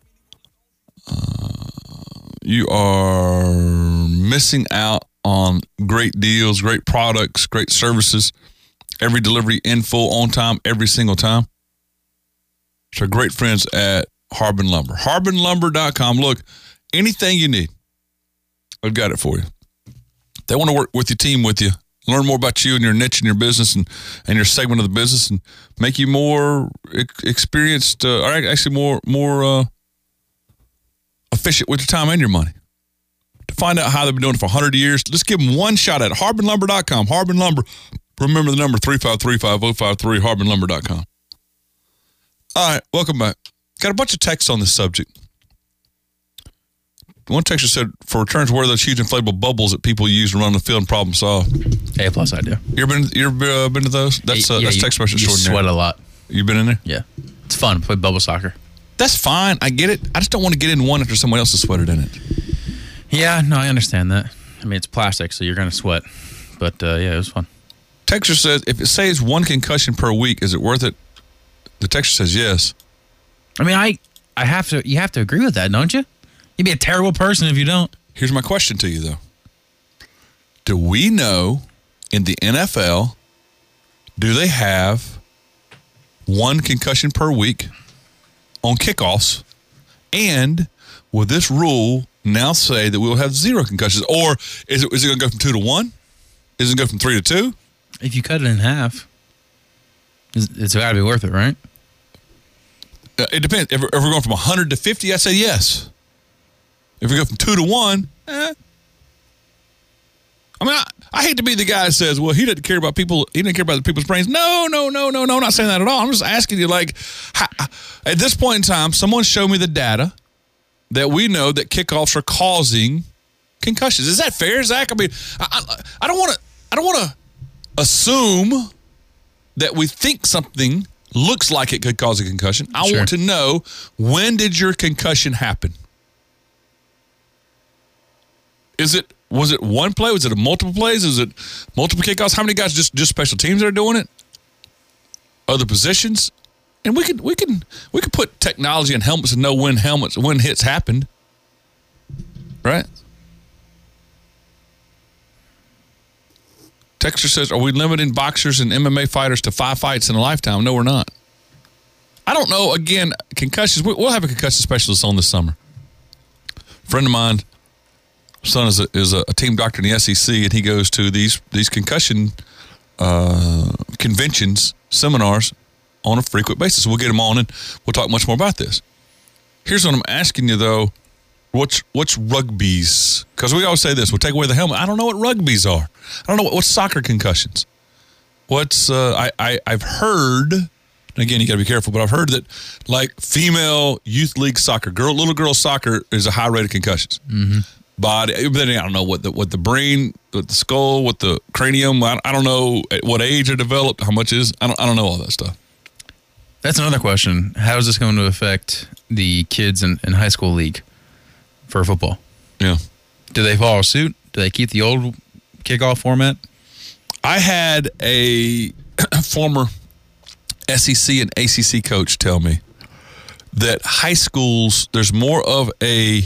You are missing out on great deals, great products, great services, every delivery in full, on time, every single time. So great friends at Harbin Lumber. HarbinLumber.com. Look, anything you need, I've got it for you. They want to work with your team with you, learn more about you and your niche and your business and your segment of the business and make you more experienced, or actually more efficient with your time and your money. To find out how they've been doing it for 100 years, let's give them one shot at it. HarbinLumber.com. Harbin Lumber. Remember the number 353-5053, HarbinLumber.com. All right, welcome back. Got a bunch of texts on this subject. One texter said, for returns, where are those huge inflatable bubbles that people use to run the field and problem solve? A plus, I do. You ever been to those? That's text message extraordinary. You sweat a lot. You been in there? Yeah. It's fun. Play bubble soccer. That's fine. I get it. I just don't want to get in one after someone else has sweated in it. Yeah, no, I understand that. I mean, it's plastic, so you're going to sweat. But, yeah, it was fun. Texter says, if it saves one concussion per week, is it worth it? The texter says yes. I mean, you have to agree with that, don't you? You'd be a terrible person if you don't. Here's my question to you, though. Do we know in the NFL, do they have one concussion per week on kickoffs? And will this rule now say that we'll have 0 concussions? Or is it going to go from 2 to 1? Is it going to go from 3 to 2? If you cut it in half, it's got to be worth it, right? It depends. If we're going from 100 to 50, I say yes. If we go from 2 to 1, I mean, I hate to be the guy that says, well, he didn't care about people. He didn't care about the people's brains. No. I'm not saying that at all. I'm just asking you, like, at this point in time, someone show me the data that we know that kickoffs are causing concussions. Is that fair, Zach? I mean, I don't want to assume that we think something looks like it could cause a concussion. I want to know, when did your concussion happen? Was it one play? Was it a multiple plays? Is it multiple kickoffs? How many guys just special teams are doing it? Other positions? And we could put technology in helmets and know when hits happened. Right? Texter says, are we limiting boxers and MMA fighters to 5 fights in a lifetime? No, we're not. I don't know. Again, concussions. We'll have a concussion specialist on this summer. A friend of mine, son is a team doctor in the SEC, and he goes to these concussion conventions, seminars on a frequent basis. We'll get him on, and we'll talk much more about this. Here's what I'm asking you, though. What's rugbies? Because we always say this, we'll take away the helmet. I don't know what rugbies are. I don't know what's soccer concussions. What's I've heard, and again, you got to be careful, but I've heard that, like, female youth league soccer, little girl soccer is a high rate of concussions. Mm-hmm. Body, but I don't know what the brain, what the skull, what the cranium. I don't know at what age it developed, how much is. I don't know all that stuff. That's another question. How is this going to affect the kids in high school league for football? Yeah. Do they follow suit? Do they keep the old kickoff format? I had a former SEC and ACC coach tell me that high schools, there's more of a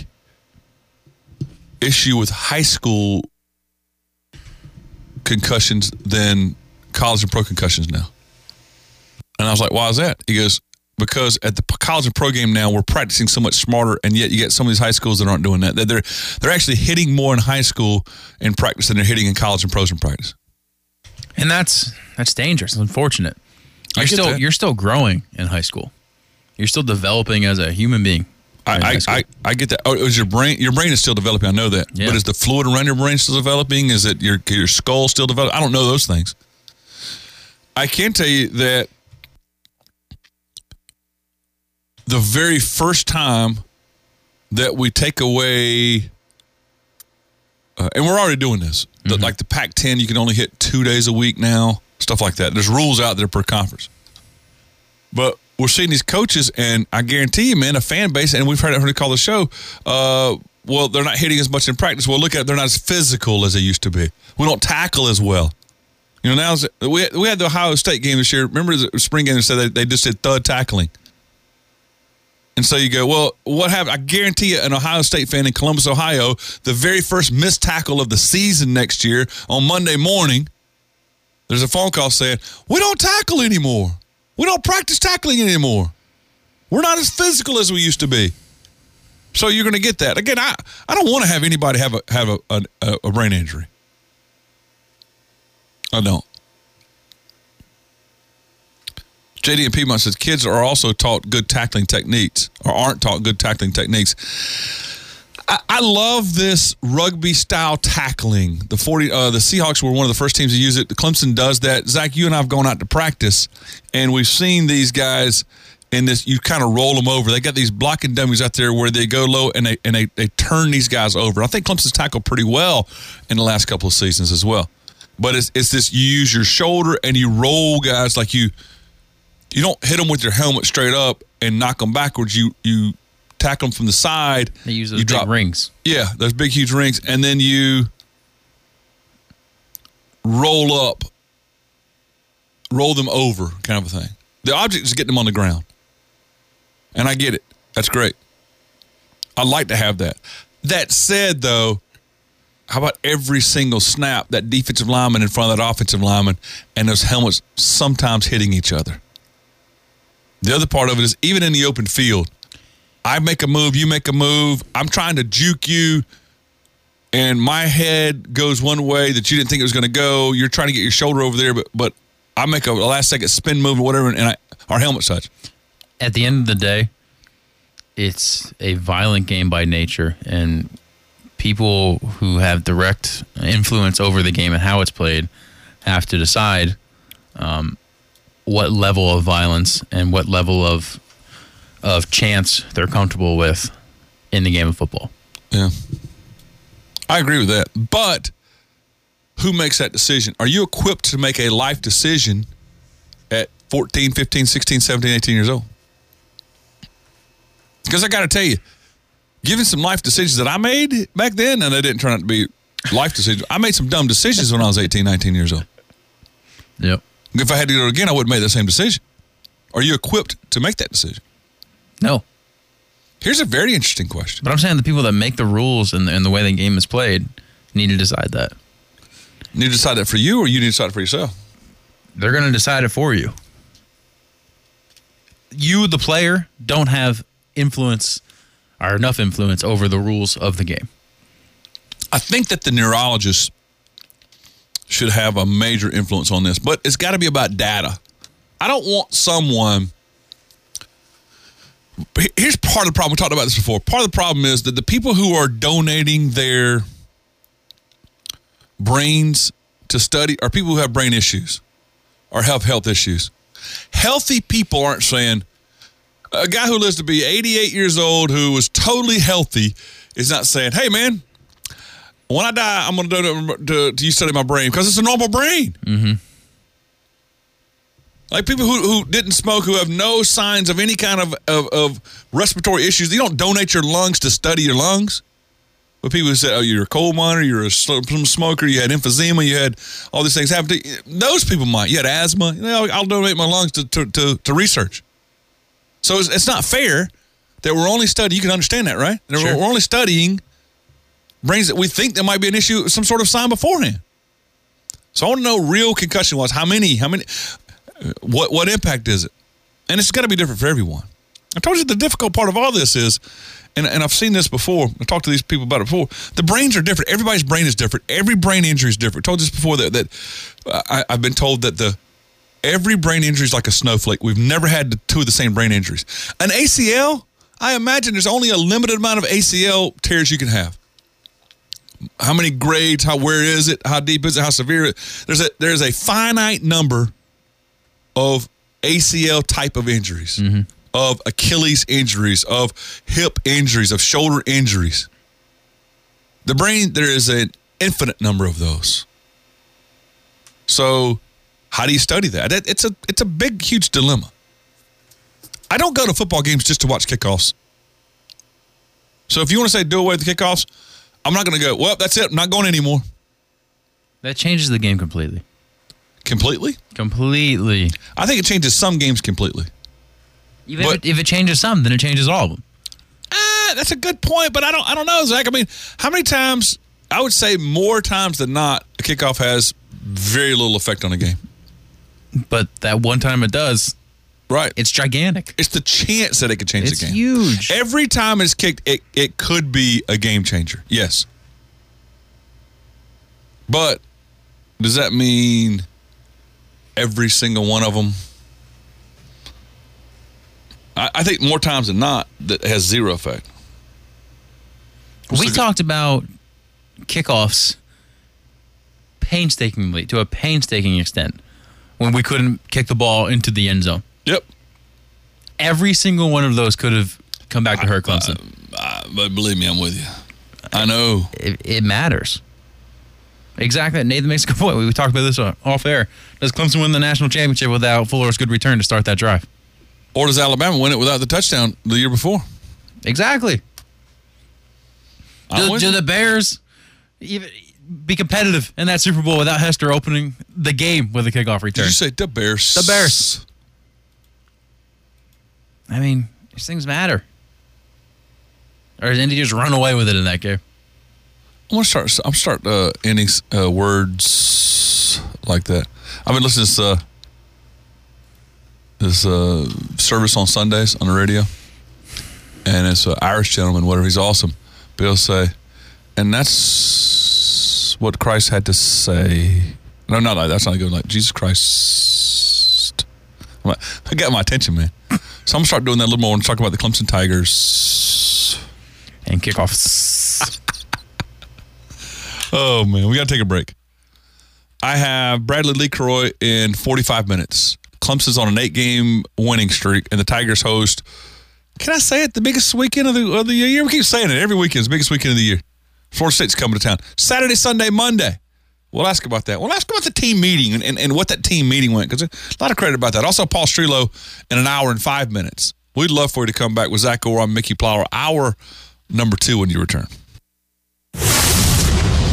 issue with high school concussions than college and pro concussions now. And I was like, why is that? He goes, because at the college and pro game now, we're practicing so much smarter, and yet you get some of these high schools that aren't doing that. They're actually hitting more in high school in practice than they're hitting in college and pros in practice. And that's dangerous. It's unfortunate. You're still growing in high school. You're still developing as a human being. I get that. Oh, is your brain is still developing? I know that. Yeah. But is the fluid around your brain still developing? Is it your skull still developing? I don't know those things. I can tell you that the very first time that we take away, and we're already doing this, like the Pac-10, you can only hit 2 days a week now, stuff like that. There's rules out there per conference. But we're seeing these coaches, and I guarantee you, man, a fan base, and we've heard it call the show, well, they're not hitting as much in practice. Well, look at it, they're not as physical as they used to be. We don't tackle as well. You know, now we had the Ohio State game this year. Remember the spring game? They said they just did thud tackling. And so you go, well, what happened? I guarantee you, an Ohio State fan in Columbus, Ohio, the very first missed tackle of the season next year on Monday morning, there's a phone call saying, we don't tackle anymore. We don't practice tackling anymore. We're not as physical as we used to be. So you're going to get that. Again, I don't want to have anybody have a brain injury. I don't. JD and Piedmont says kids are also taught good tackling techniques, or aren't taught good tackling techniques. I love this rugby-style tackling. The Seahawks were one of the first teams to use it. Clemson does that. Zach, you and I have gone out to practice, and we've seen these guys in this. You kind of roll them over. They got these blocking dummies out there where they go low and they turn these guys over. I think Clemson's tackled pretty well in the last couple of seasons as well. But it's this, you use your shoulder and you roll guys like you don't hit them with your helmet straight up and knock them backwards. You tackle them from the side. They use those big rings. Yeah, those big, huge rings. And then you roll them over kind of a thing. The object is getting them on the ground. And I get it. That's great. I'd like to have that. That said, though, how about every single snap, that defensive lineman in front of that offensive lineman and those helmets sometimes hitting each other? The other part of it is even in the open field, I make a move, you make a move, I'm trying to juke you, and my head goes one way that you didn't think it was going to go. You're trying to get your shoulder over there, but I make a last-second spin move or whatever, and our helmet's touch. At the end of the day, it's a violent game by nature, and people who have direct influence over the game and how it's played have to decide what level of violence and what level of chance they're comfortable with in the game of football. Yeah. I agree with that. But who makes that decision? Are you equipped to make a life decision at 14, 15, 16, 17, 18 years old? Because I got to tell you, given some life decisions that I made back then, and they didn't turn out to be life decisions. I made some dumb decisions when I was 18, 19 years old. Yep. If I had to do it again, I wouldn't make the same decision. Are you equipped to make that decision? No. Here's a very interesting question. But I'm saying the people that make the rules and the way the game is played need to decide that. Need to decide that for you, or you need to decide it for yourself? They're going to decide it for you. You, the player, don't have influence or enough influence over the rules of the game. I think that the neurologists should have a major influence on this, but it's got to be about data. I don't want someone... Here's part of the problem. We talked about this before. Part of the problem is that the people who are donating their brains to study are people who have brain issues or have health issues. Healthy people aren't saying, a guy who lives to be 88 years old who was totally healthy is not saying, hey, man, when I die, I'm going to donate to you study my brain because it's a normal brain. Mm-hmm. Like people who didn't smoke, who have no signs of any kind of respiratory issues, you don't donate your lungs to study your lungs. But people who say, oh, you're a coal miner, you're a smoker, you had emphysema, you had all these things happen to you. Those people might. You had asthma. I'll donate my lungs to research. So it's not fair that we're only studying. You can understand that, right? Sure. We're only studying brains that we think there might be an issue, some sort of sign beforehand. So I want to know real concussion-wise, how many, what impact is it? And it's got to be different for everyone. I told you the difficult part of all this is, and I've seen this before, I talked to these people about it before, the brains are different. Everybody's brain is different. Every brain injury is different. I told you this before that I've been told that every brain injury is like a snowflake. We've never had two of the same brain injuries. An ACL, I imagine there's only a limited amount of ACL tears you can have. How many grades, where is it, how deep is it, how severe is it? There's a finite number of ACL type of injuries, of Achilles injuries, of hip injuries, of shoulder injuries. The brain, there is an infinite number of those. So how do you study that? It's a big, huge dilemma. I don't go to football games just to watch kickoffs. So if you want to say do away with the kickoffs, I'm not going to go, well, that's it, I'm not going anymore. That changes the game completely. Completely? Completely. I think it changes some games completely. Even if it changes some, then it changes all of them. That's a good point, but I don't know, Zach. I mean, how many times, I would say more times than not, a kickoff has very little effect on a game. But that one time it does. Right. It's gigantic. It's the chance that it could change the game. It's huge. Every time it's kicked, it could be a game changer. Yes. But does that mean every single one of them? I think more times than not that has zero effect. We talked about kickoffs painstakingly, to a painstaking extent, when we couldn't kick the ball into the end zone. Yep. Every single one of those could have come back to hurt Clemson. But believe me, I'm with you. I know. It matters. Exactly. Nathan makes a good point. We talked about this off air. Does Clemson win the national championship without Fuller's good return to start that drive? Or does Alabama win it without the touchdown the year before? Exactly. Do the Bears even be competitive in that Super Bowl without Hester opening the game with a kickoff return? Did you say the Bears? The Bears. I mean, these things matter. Or did Indy just run away with it in that game? I'm start ending words like that. I've been listening to this service on Sundays on the radio, and it's an Irish gentleman, whatever. He's awesome. But he'll say, and that's what Christ had to say. No, not like that's not good. Like Jesus Christ. I got my attention, man. So I'm gonna start doing that a little more and talk about the Clemson Tigers and kickoffs. Oh man, we gotta take a break. I have Bradley LeCroy in 45 minutes. Clemson's on an 8-game winning streak, and the Tigers host. Can I say it? The biggest weekend of the year. We keep saying it every weekend. It's the biggest weekend of the year. Florida State's coming to town. Saturday, Sunday, Monday. We'll ask about that. We'll ask about the team meeting and what that team meeting went, because a lot of credit about that. Also, Paul Strelo in an hour and 5 minutes. We'd love for you to come back with Zach Gore on Mickey Plower, hour number 2 when you return.